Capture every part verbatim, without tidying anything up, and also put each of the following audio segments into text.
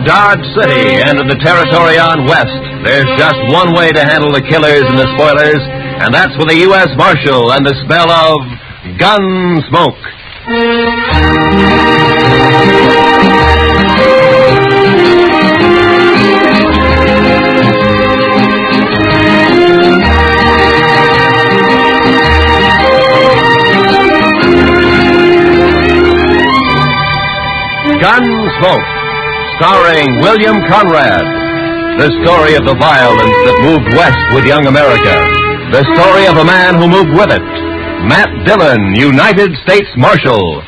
From Dodge City and in the territory on West, there's just one way to handle the killers and the spoilers, and that's with a U S Marshal and the smell of gun smoke. Gunsmoke, starring William Conrad. The story of the violence that moved west with young America. The story of a man who moved with it. Matt Dillon, United States Marshal.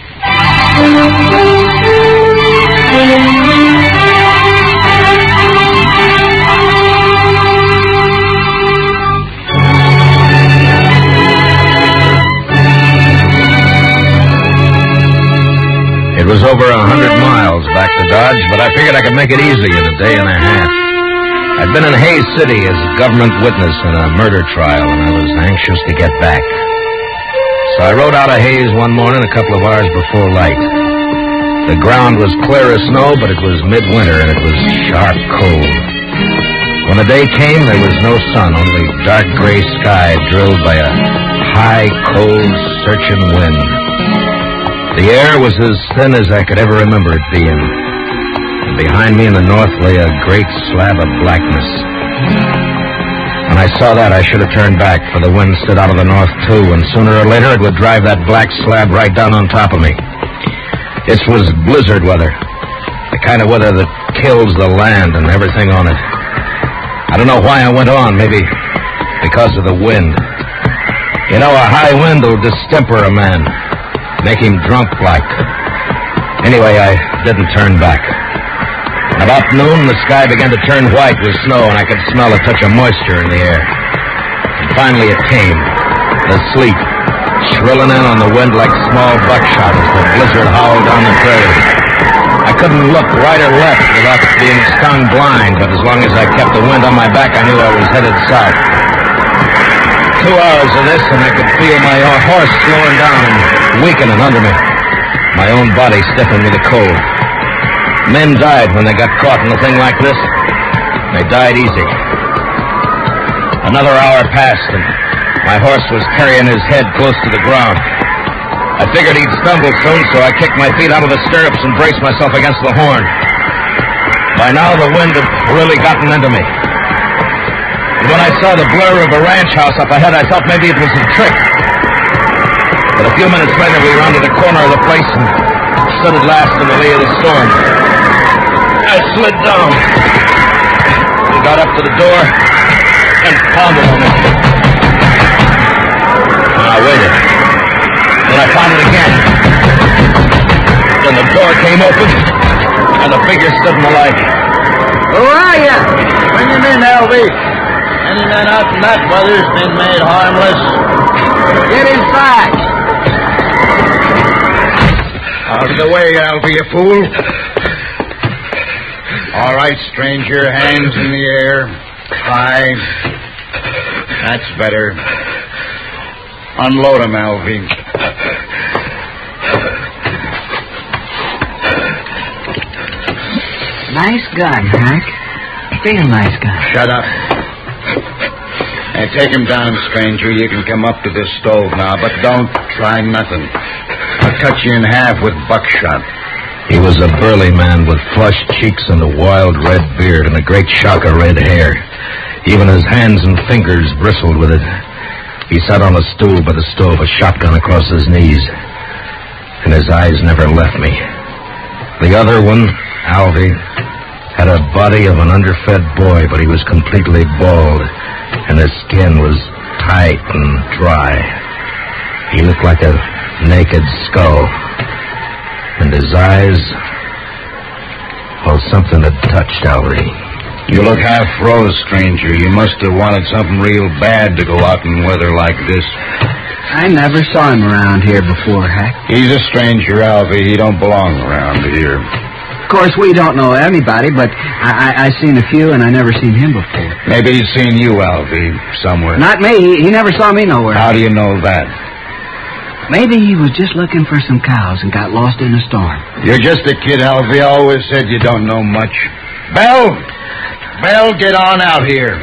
It was over a hundred miles back to Dodge, but I figured I could make it easy in a day and a half. I'd been in Hays City as a government witness in a murder trial, and I was anxious to get back. So I rode out of Hays one morning a couple of hours before light. The ground was clear as snow, but it was midwinter, and it was sharp cold. When the day came, there was no sun, only dark gray sky drilled by a high, cold, searching wind. The air was as thin as I could ever remember it being. And behind me in the north lay a great slab of blackness. When I saw that, I should have turned back, for the wind stood out of the north, too, and sooner or later it would drive that black slab right down on top of me. This was blizzard weather, the kind of weather that kills the land and everything on it. I don't know why I went on, maybe because of the wind. You know, a high wind will distemper a man. Make him drunk like. Anyway, I didn't turn back. About noon, the sky began to turn white with snow, and I could smell a touch of moisture in the air. And finally it came. The sleet, shrilling in on the wind like small buckshot as the blizzard howled down the prairie. I couldn't look right or left without being stung blind, but as long as I kept the wind on my back, I knew I was headed south. Two hours of this, and I could feel my horse slowing down and weakening under me. My own body stiffened with the cold. Men died when they got caught in a thing like this. They died easy. Another hour passed, and my horse was carrying his head close to the ground. I figured he'd stumble soon, so I kicked my feet out of the stirrups and braced myself against the horn. By now, the wind had really gotten into me. When I saw the blur of a ranch house up ahead, I thought maybe it was a trick. But a few minutes later, we rounded a corner of the place and stood at last in the lee of the storm. I slid down. We got up to the door and pounded on it. I waited. Then I pounded again. Then the door came open, and the figure stood in the light. Who are you? Bring him in, L V. Any man out in that weather's been made harmless. Get inside. Out of the way, Alfie, you fool. All right, stranger, hands in the air. High. That's better. Unload him, Alfie. Nice gun, Hank. Real nice gun. Shut up. Hey, take him down, stranger. You can come up to this stove now, but don't try nothing. I'll cut you in half with buckshot. He was a burly man with flushed cheeks and a wild red beard and a great shock of red hair. Even his hands and fingers bristled with it. He sat on a stool by the stove, a shotgun across his knees. And his eyes never left me. The other one, Alvy, had a body of an underfed boy, but he was completely bald, and his skin was tight and dry. He looked like a naked skull. And his eyes, well, something had touched Alvy. You look half froze, stranger. You must have wanted something real bad to go out in weather like this. I never saw him around here before, Hack. He's a stranger, Alvy. He don't belong around here. Of course, we don't know anybody, but I, I, I seen a few, and I never seen him before. Maybe he's seen you, Alvy, somewhere. Not me. He, he never saw me nowhere. How do you know that? Maybe he was just looking for some cows and got lost in a storm. You're just a kid, Alvy. I always said you don't know much. Belle! Belle, get on out here.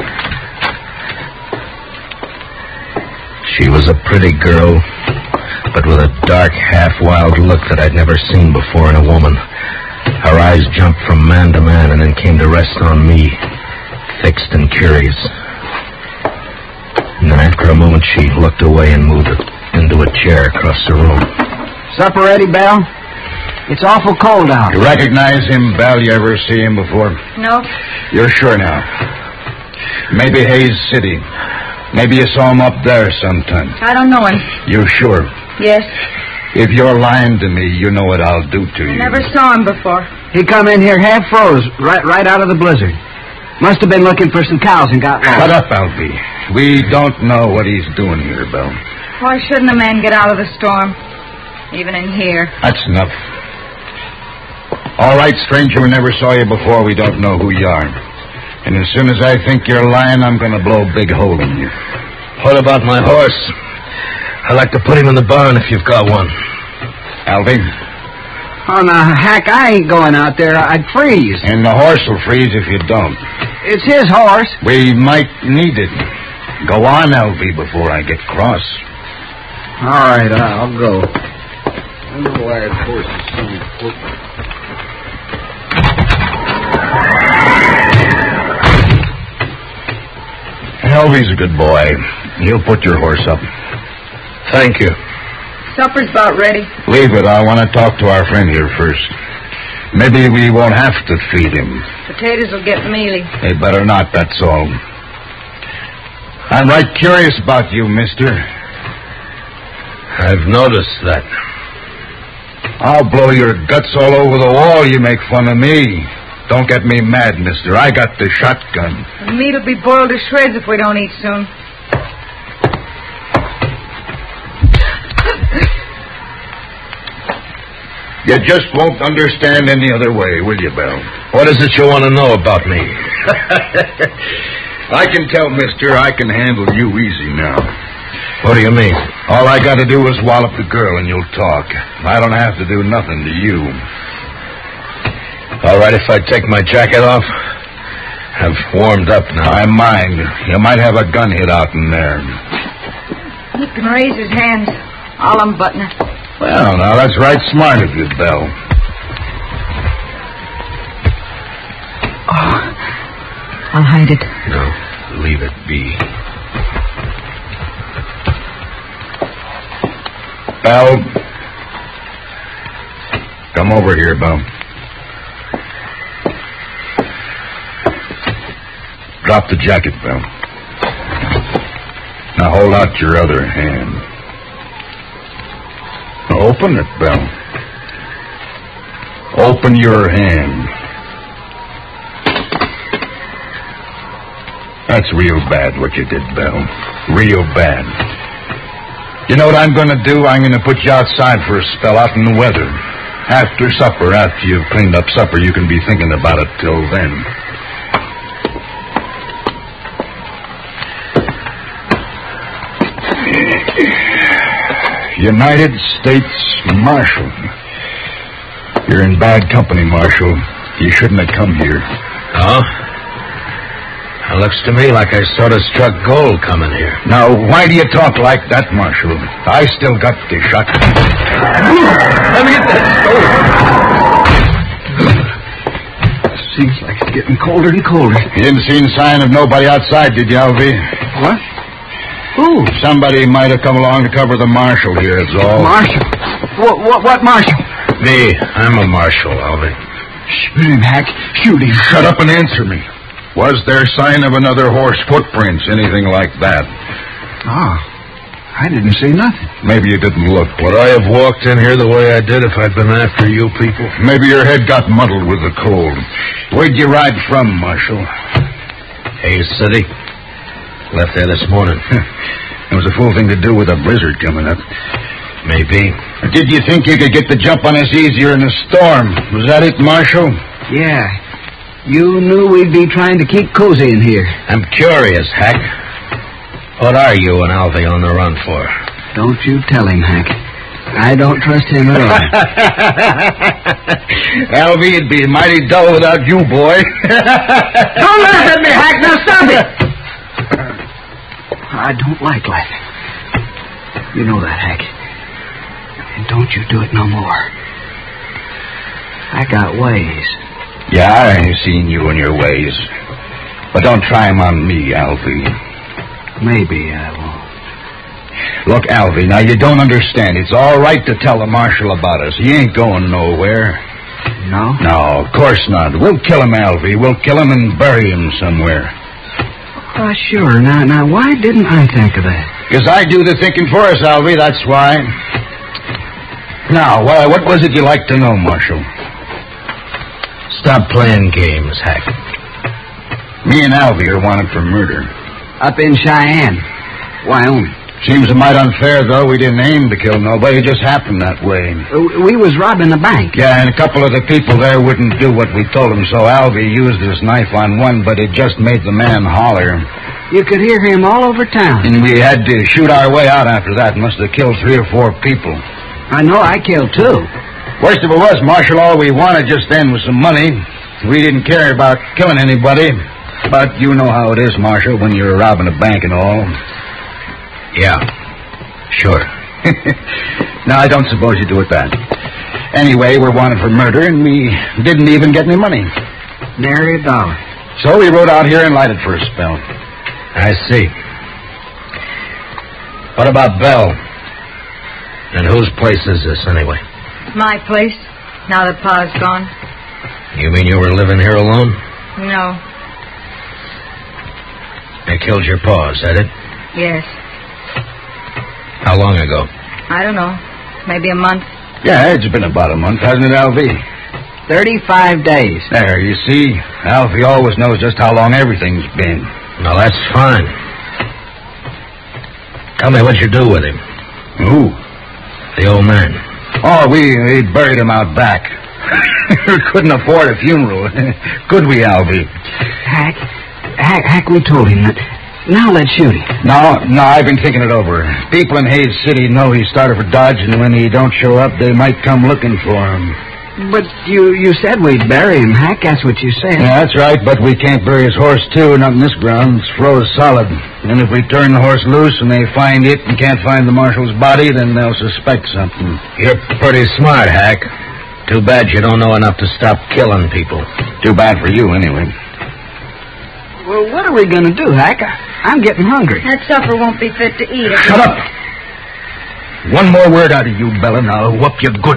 She was a pretty girl, but with a dark, half-wild look that I'd never seen before in a woman. Her eyes jumped from man to man and then came to rest on me, fixed and curious. And then after a moment, she looked away and moved into a chair across the room. Supper ready, Belle? It's awful cold out. You recognize him, Belle? You ever see him before? No. You're sure now? Maybe Hayes City. Maybe you saw him up there sometime. I don't know him. You're sure? Yes. If you're lying to me, you know what I'll do to you. I never saw him before. He come in here half froze, right right out of the blizzard. Must have been looking for some cows and got lost. Shut up, Alfie. We don't know what he's doing here, Belle. Why shouldn't a man get out of the storm? Even in here. That's enough. All right, stranger, we never saw you before. We don't know who you are. And as soon as I think you're lying, I'm going to blow a big hole in you. What about my horse? I'd like to put him in the barn if you've got one. Alfie? Oh, now, Hack, I ain't going out there. I'd freeze. And the horse will freeze if you don't. It's his horse. We might need it. Go on, Alfie, before I get cross. All right, I'll go. I wonder why his horse is so important. Alfie's a good boy. He'll put your horse up. Thank you. Supper's about ready. Leave it. I want to talk to our friend here first. Maybe we won't have to feed him. Potatoes will get mealy. They better not, that's all. I'm right curious about you, mister. I've noticed that. I'll blow your guts all over the wall. You make fun of me. Don't get me mad, mister. I got the shotgun. The meat will be boiled to shreds if we don't eat soon. You just won't understand any other way, will you, Belle? What is it you want to know about me? I can tell, mister, I can handle you easy now. What do you mean? All I got to do is wallop the girl and you'll talk. I don't have to do nothing to you. All right, if I take my jacket off? I've warmed up now. I mind. You might have a gun hit out in there. He can raise his hands. I'll unbutton it. Well, now, that's right smart of you, Belle. Oh, I'll hide it. No, leave it be. Belle. Come over here, Belle. Drop the jacket, Belle. Now hold out your other hand. Now open it, Belle. Open your hand. That's real bad what you did, Belle. Real bad. You know what I'm going to do? I'm going to put you outside for a spell out in the weather. After supper, after you've cleaned up supper, you can be thinking about it till then. United States Marshal. You're in bad company, Marshal. You shouldn't have come here. Oh? It looks to me like I sort of struck gold coming here. Now, why do you talk like that, Marshal? I still got the shotgun. Let me get that stove. Seems like it's getting colder and colder. You didn't see a sign of nobody outside, did you, Alvy? What? Who? Somebody might have come along to cover the marshal here, that's all. Marshal? What, what, what marshal? Me. I'm a marshal, Alvy. Shoot him, Hack. Shoot him. Shut up and answer me. Was there sign of another horse, footprints, anything like that? Ah, I didn't see nothing. Maybe you didn't look. Would I have walked in here the way I did if I'd been after you people? Maybe your head got muddled with the cold. Where'd you ride from, Marshal? Hayes City. Left there this morning. It was a fool thing to do with a blizzard coming up. Maybe. Did you think you could get the jump on us easier in a storm? Was that it, Marshal? Yeah. You knew we'd be trying to keep cozy in here. I'm curious, Hack. What are you and Alvy on the run for? Don't you tell him, Hack. I don't trust him at all. Alvy, it'd be mighty dull without you, boy. Don't laugh at me, Hack. Now stop it. I don't like laughing. You know that, Hack. And don't you do it no more. I got ways. Yeah, I've seen you and your ways. But don't try 'em on me, Alvy. Maybe I won't. Look, Alvy, now you don't understand. It's all right to tell the marshal about us. He ain't going nowhere. No? No, of course not. We'll kill him, Alvy. We'll kill him and bury him somewhere. Uh, sure. Now, now, why didn't I think of that? Because I do the thinking for us, Alvy, that's why. Now, what, what was it you like to know, Marshal? Stop playing games, Hack. Me and Alvy are wanted for murder. Up in Cheyenne, Wyoming. Seems a mite unfair, though. We didn't aim to kill nobody. It just happened that way. Uh, we was robbing the bank. Yeah, and a couple of the people there wouldn't do what we told them, so Alvy used his knife on one, but it just made the man holler. You could hear him all over town. And we had to shoot our way out after that. Must have killed three or four people. I know I killed two. Worst of it was, Marshal, all we wanted just then was some money. We didn't care about killing anybody. But you know how it is, Marshal, when you're robbing a bank and all. Yeah, sure. No, I don't suppose you do it that. Anyway, we're wanted for murder, and we didn't even get any money. Nary a dollar. So we rode out here and lighted for a spell. I see. What about Belle? And whose place is this, anyway? My place, now that Pa's gone. You mean you were living here alone? No. They killed your pa, is that it? Yes. How long ago? I don't know. Maybe a month. Yeah, it's been about a month, hasn't it, Alvy? Thirty-five days. There, you see? Alvy always knows just how long everything's been. No, that's fine. Tell me what you do with him. Who? The old man. Oh, we, we buried him out back. Couldn't afford a funeral. Could we, Alvy? Hack, Hack, Hack, we told him that. Now let's shoot him. No, no, I've been thinking it over. People in Hayes City know he started for Dodge, and when he don't show up, they might come looking for him. But you you said we'd bury him, Hack. That's what you said. Yeah, that's right, but we can't bury his horse, too, not in this ground. It's froze solid. And if we turn the horse loose and they find it and can't find the marshal's body, then they'll suspect something. You're pretty smart, Hack. Too bad you don't know enough to stop killing people. Too bad for you, anyway. Well, what are we going to do, Hack? I'm getting hungry. That supper won't be fit to eat. Shut up! One more word out of you, Bella, and I'll whoop you good.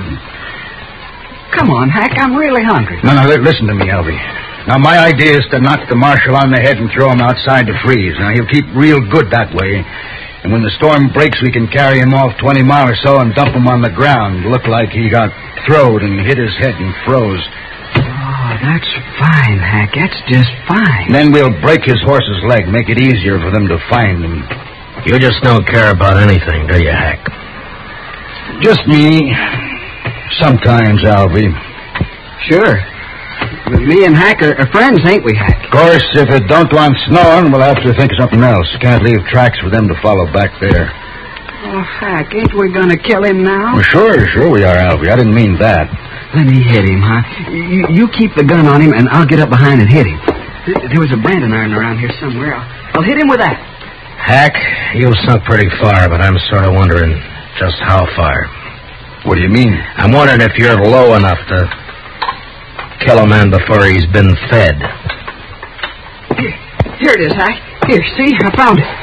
Come on, Hack, I'm really hungry. No, no, listen to me, Alvy. Now, my idea is to knock the marshal on the head and throw him outside to freeze. Now, he'll keep real good that way. And when the storm breaks, we can carry him off twenty miles or so and dump him on the ground. Look like he got throwed and hit his head and froze. Oh, that's fine, Hack. That's just fine. Then we'll break his horse's leg, make it easier for them to find him. You just don't care about anything, do you, Hack? Just me. Sometimes, Alvy. Sure. Me and Hack are, are friends, ain't we, Hack? Of course, if it don't want snowing, we'll have to think of something else. Can't leave tracks for them to follow back there. Oh, Hack, ain't we going to kill him now? Well, sure, sure we are, Alvy. I didn't mean that. Let me hit him, huh? You, you keep the gun on him, and I'll get up behind and hit him. There was a branding iron around here somewhere. I'll, I'll hit him with that. Hack, you've sunk pretty far, but I'm sort of wondering just how far. What do you mean? I'm wondering if you're low enough to kill a man before he's been fed. Here, here it is, Hack. Here, see? I found it.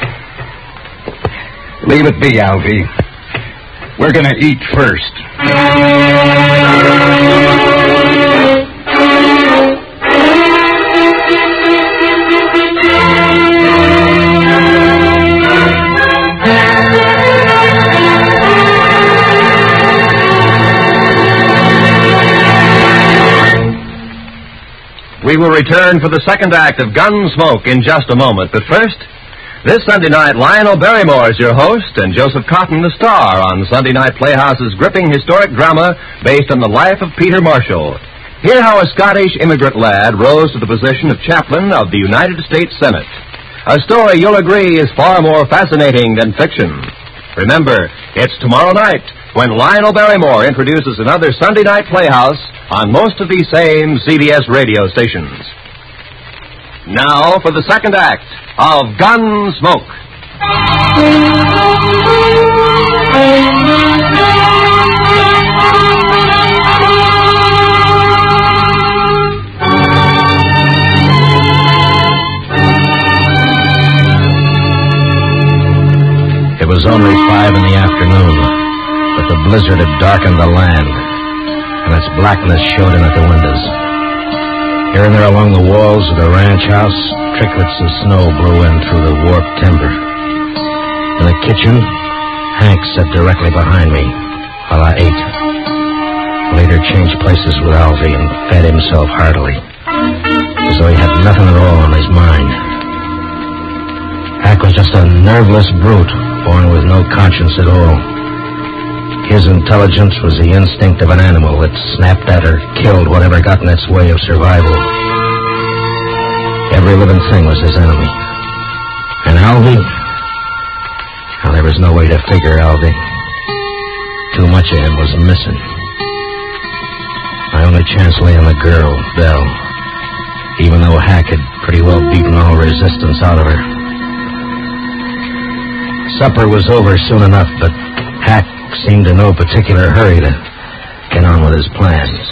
Leave it be, Alvy. We're going to eat first. We will return for the second act of Gunsmoke in just a moment. But first, this Sunday night, Lionel Barrymore is your host and Joseph Cotton the star on Sunday Night Playhouse's gripping historic drama based on the life of Peter Marshall. Hear how a Scottish immigrant lad rose to the position of chaplain of the United States Senate. A story you'll agree is far more fascinating than fiction. Remember, it's tomorrow night when Lionel Barrymore introduces another Sunday night playhouse on most of these same C B S radio stations. Now for the second act of Gunsmoke. It was only five in the afternoon, but the blizzard had darkened the land, and its blackness showed in at the windows. Here and there along the walls of the ranch house, tricklets of snow blew in through the warped timber. In the kitchen, Hank sat directly behind me while I ate. Later changed places with Alvy and fed himself heartily, as though he had nothing at all on his mind. Hank was just a nerveless brute, born with no conscience at all. His intelligence was the instinct of an animal that snapped at or killed whatever got in its way of survival. Every living thing was his enemy. And Alvy? Well, there was no way to figure Alvy. Too much of him was missing. My only chance lay in the girl, Belle, even though Hank had pretty well beaten all resistance out of her. Supper was over soon enough, but Hank seemed in no particular hurry to get on with his plans.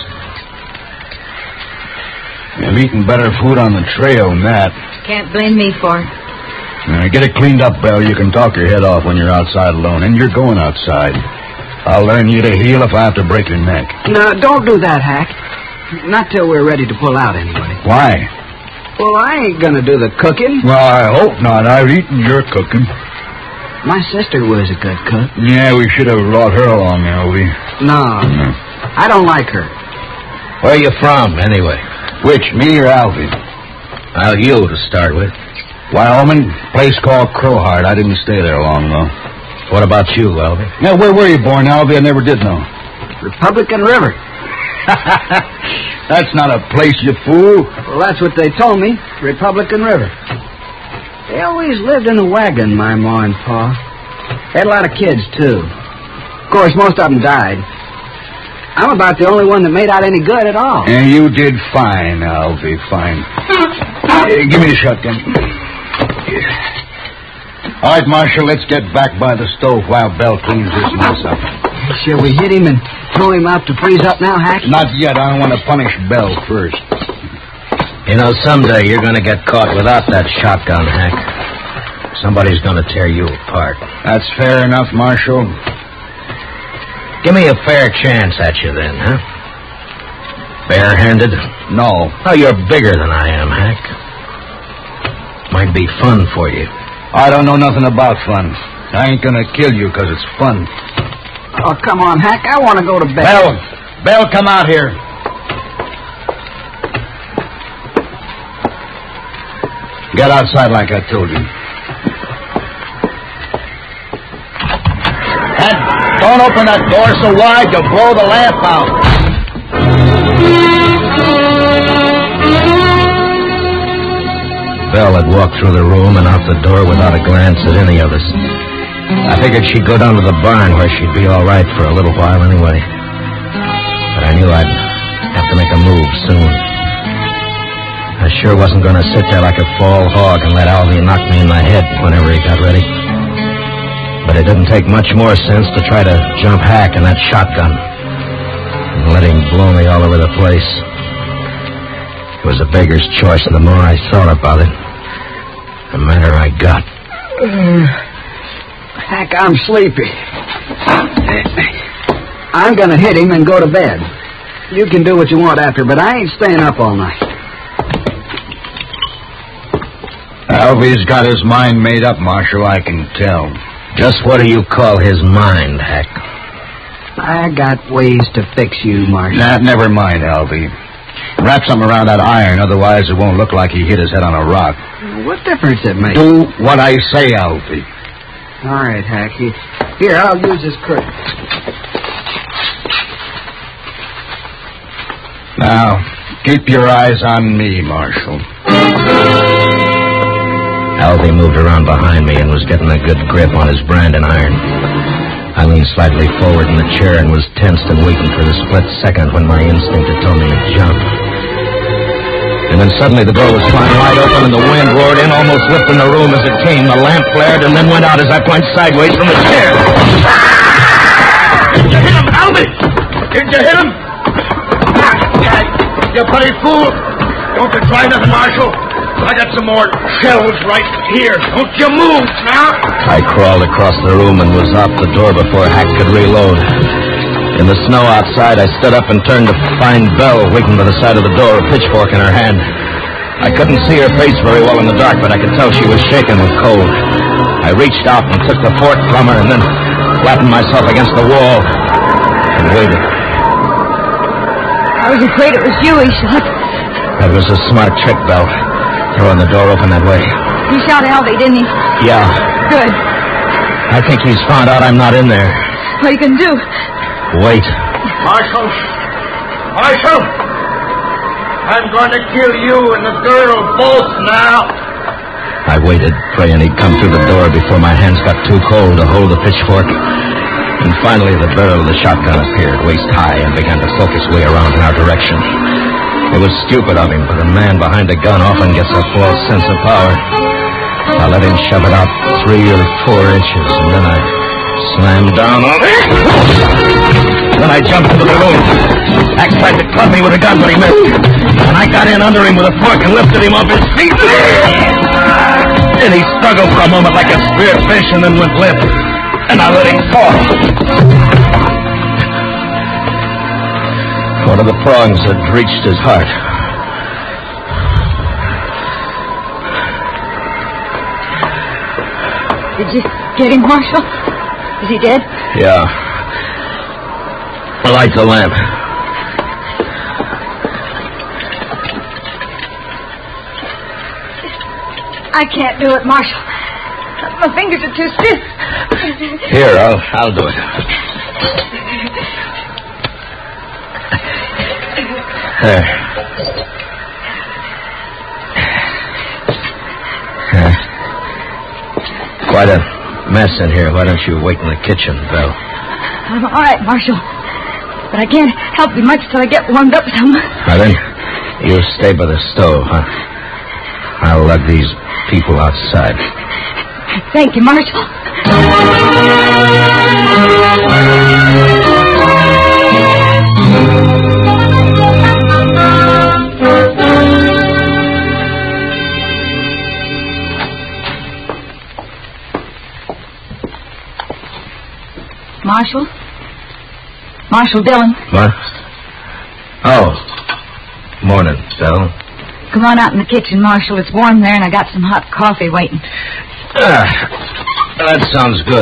You're eating better food on the trail than that. Can't blame me for it. Now, get it cleaned up, Belle. You can talk your head off when you're outside alone, and you're going outside. I'll learn you to heel if I have to break your neck. No, don't do that, Hack. Not till we're ready to pull out, anyway. Why? Well, I ain't gonna do the cooking. Well, I hope not. I've eaten your cooking. My sister was a good cook. Yeah, we should have brought her along, Alvy. No, Mm. I don't like her. Where are you from, anyway? Which, me or Alvy? Well, you to start with. Wyoming, place called Crowheart. I didn't stay there long, though. What about you, Alvy? Now, where were you born, Alvy? I never did know. Republican River. That's not a place, you fool. Well, that's what they told me. Republican River. They always lived in a wagon, my ma and pa. Had a lot of kids, too. Of course, most of them died. I'm about the only one that made out any good at all. And you did fine, Alvy, fine. Hey, give me the shotgun. All right, Marshal, let's get back by the stove while Belle cleans this mess up. Shall we hit him and throw him out to freeze up now, Hack? Not yet. I want to punish Belle first. You know, someday you're going to get caught without that shotgun, Hank. Somebody's going to tear you apart. That's fair enough, Marshal. Give me a fair chance at you then, huh? Bare-handed? No. Oh, you're bigger than I am, Hank. Might be fun for you. I don't know nothing about fun. I ain't going to kill you because it's fun. Oh, come on, Hack. I want to go to bed. Belle! Belle, come out here. Get outside like I told you. And don't open that door so wide you'll blow the lamp out. Belle had walked through the room and out the door without a glance at any of us. I figured she'd go down to the barn where she'd be all right for a little while anyway. But I knew I'd have to make a move soon. I sure wasn't going to sit there like a fall hog and let Alvy knock me in the head whenever he got ready. But it didn't take much more sense to try to jump Hack in that shotgun and let him blow me all over the place. It was a beggar's choice, and the more I thought about it, the madder I got. Uh, Hack, I'm sleepy. I'm going to hit him and go to bed. You can do what you want after, but I ain't staying up all night. Alvy's got his mind made up, Marshal, I can tell. Just what do you call his mind, Hack? I got ways to fix you, Marshal. Nah, never mind, Alvy. Wrap something around that iron, otherwise it won't look like he hit his head on a rock. What difference it makes? Do what I say, Alvy. All right, Hack. Here, I'll use this curtain. Now, keep your eyes on me, Marshal. Alvy moved around behind me and was getting a good grip on his branding iron. I leaned slightly forward in the chair and was tensed and waiting for the split second when my instinct had told me to jump. And then suddenly the door was flung wide open and the wind roared in, almost lifting the room as it came. The lamp flared and then went out as I plunged sideways from the chair. Did you hit him, Albie? Did you hit him? You bloody fool. Don't you try nothing, Marshal. I got some more shells right here. Don't you move now. I crawled across the room and was out the door before Hack could reload. In the snow outside, I stood up and turned to find Belle waiting by the side of the door, a pitchfork in her hand. I couldn't see her face very well in the dark, but I could tell she was shaking with cold. I reached out and took the fork from her and then flattened myself against the wall and waited. I was afraid it was you he shot. That was a smart trick, Belle, throwing the door open that way. He shot Albie, didn't he? Yeah. Good. I think he's found out I'm not in there. What are you going to do? Wait. Marshal. Marshal. I'm going to kill you and the girl both now. I waited, praying he'd come through the door before my hands got too cold to hold the pitchfork. And finally the barrel of the shotgun appeared, waist high, and began to focus its way around in our direction. It was stupid of him, but a man behind a gun often gets a false sense of power. I let him shove it out three or four inches, and then I slammed down on it. Then I jumped into the room. Hack tried to club me with a gun, but he missed. And I got in under him with a fork and lifted him off his feet. And he struggled for a moment like a speared fish and then went limp. And I let him fall. One of the prongs had reached his heart. Did you get him, Marshal? Is he dead? Yeah. Light the lamp. I can't do it, Marshal. My fingers are too stiff. Here, I'll, I'll do it. There. Uh, quite a mess in here. Why don't you wait in the kitchen, Belle? I'm all right, Marshal. But I can't help you much till I get warmed up some. Now then, you stay by the stove, huh? I'll lug these people outside. Thank you, Marshal. Marshal? Marshal Dillon. What? Oh. Morning, Belle. Come on out in the kitchen, Marshal. It's warm there, and I got some hot coffee waiting. Ah, that sounds good.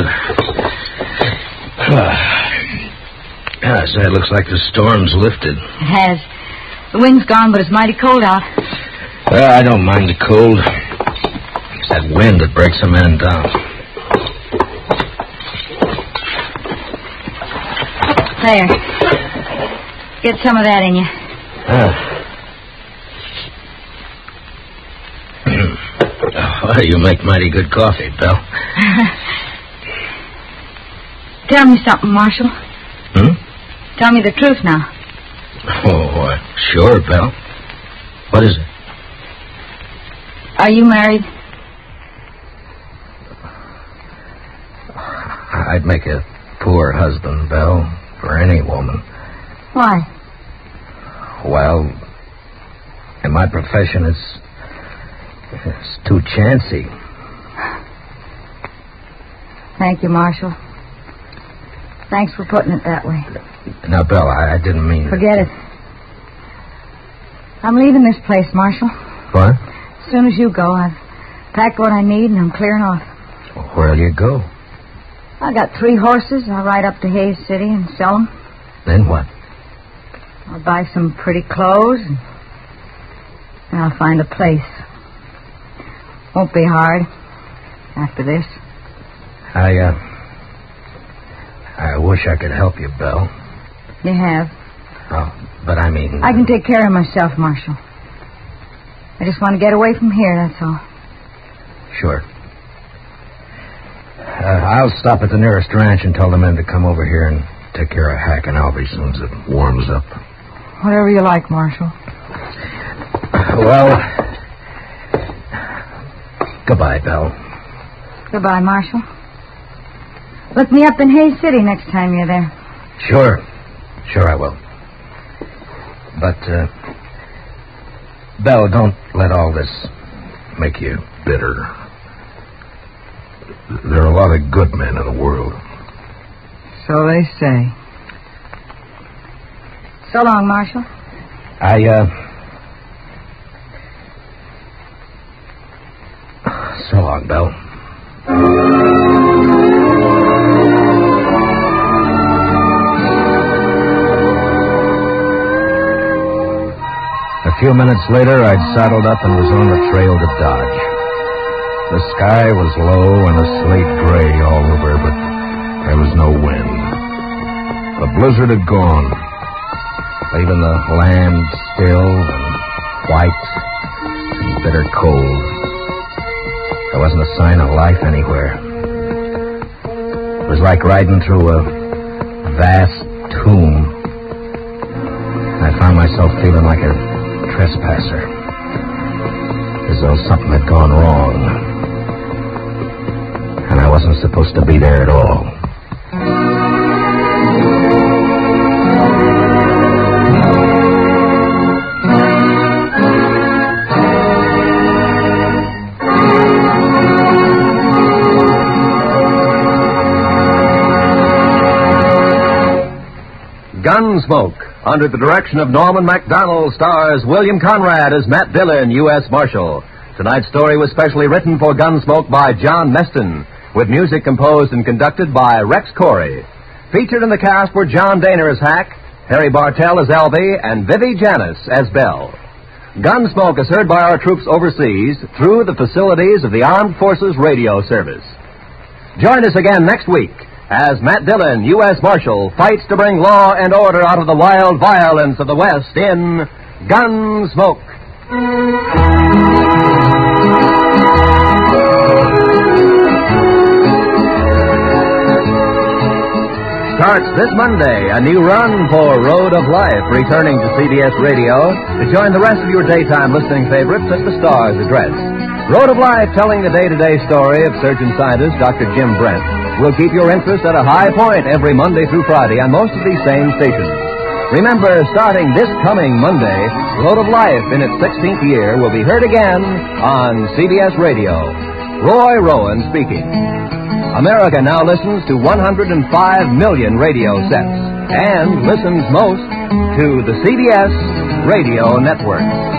Ah, yeah, so it looks like the storm's lifted. It has. The wind's gone, but it's mighty cold out. Well, I don't mind the cold. It's that wind that breaks a man down. There. Get some of that in you. Ah. Well, you make mighty good coffee, Belle. Tell me something, Marshal. Hmm? Tell me the truth now. Oh, uh, sure, Belle. What is it? Are you married? I'd make a poor husband, Belle, for any woman. Why? Well, in my profession, it's... It's too chancy. Thank you, Marshal. Thanks for putting it that way. Now, Belle, I, I didn't mean... Forget it. I'm leaving this place, Marshal. What? As soon as you go, I've packed what I need and I'm clearing off. Well, where'll you go? I got three horses. I'll ride up to Hayes City and sell them. Then what? I'll buy some pretty clothes and, and I'll find a place. Won't be hard after this. I, uh... I wish I could help you, Belle. You have. Oh, but I mean... I can take care of myself, Marshal. I just want to get away from here, that's all. Sure. Uh, I'll stop at the nearest ranch and tell the men to come over here and take care of Hack and Albie as soon as it warms up. Whatever you like, Marshal. Well, goodbye, Belle. Goodbye, Marshal. Look me up in Hayes City next time you're there. Sure. Sure I will. But, uh, Belle, don't let all this make you bitter. There are a lot of good men in the world. So they say. So long, Marshal. I, uh... So long, Belle. A few minutes later, I'd saddled up and was on the trail to Dodge. The sky was low and a slate gray all over, but there was no wind. The blizzard had gone, leaving the land still and white and bitter cold. There wasn't a sign of life anywhere. It was like riding through a vast tomb. I found myself feeling like a trespasser, as though something had gone wrong, and I wasn't supposed to be there at all. Gunsmoke, under the direction of Norman Macdonald, stars William Conrad as Matt Dillon, U S Marshal. Tonight's story was specially written for Gunsmoke by John Meston, with music composed and conducted by Rex Corey. Featured in the cast were John Daner as Hack, Harry Bartell as Albie, and Vivi Janis as Belle. Gunsmoke is heard by our troops overseas through the facilities of the Armed Forces Radio Service. Join us again next week as Matt Dillon, U S Marshal, fights to bring law and order out of the wild violence of the West in Gunsmoke. Starts this Monday, a new run for Road of Life, returning to C B S Radio to join the rest of your daytime listening favorites at the Star's address. Road of Life, telling the day-to-day story of surgeon scientist Doctor Jim Brent, will keep your interest at a high point every Monday through Friday on most of these same stations. Remember, starting this coming Monday, Road of Life in its sixteenth year will be heard again on C B S Radio. Roy Rowan speaking. America now listens to one hundred five million radio sets and listens most to the C B S Radio Network.